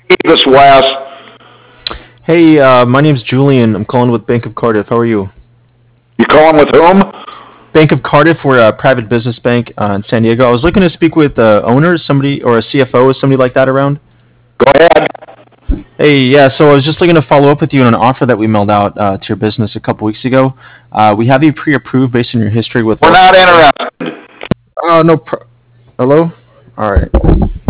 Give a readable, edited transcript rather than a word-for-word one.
This Wes. Hey, my name's Julian. I'm calling with Bank of Cardiff. How are you? You calling with whom? Bank of Cardiff, we're a private business bank in San Diego. I was looking to speak with owners, somebody, or a CFO, is somebody like that around? Go ahead. Hey, yeah, so I was just looking to follow up with you on an offer that we mailed out to your business a couple weeks ago. We have you pre-approved based on your history with We're Wells not Fargo. interested. Oh, no. Hello? All right.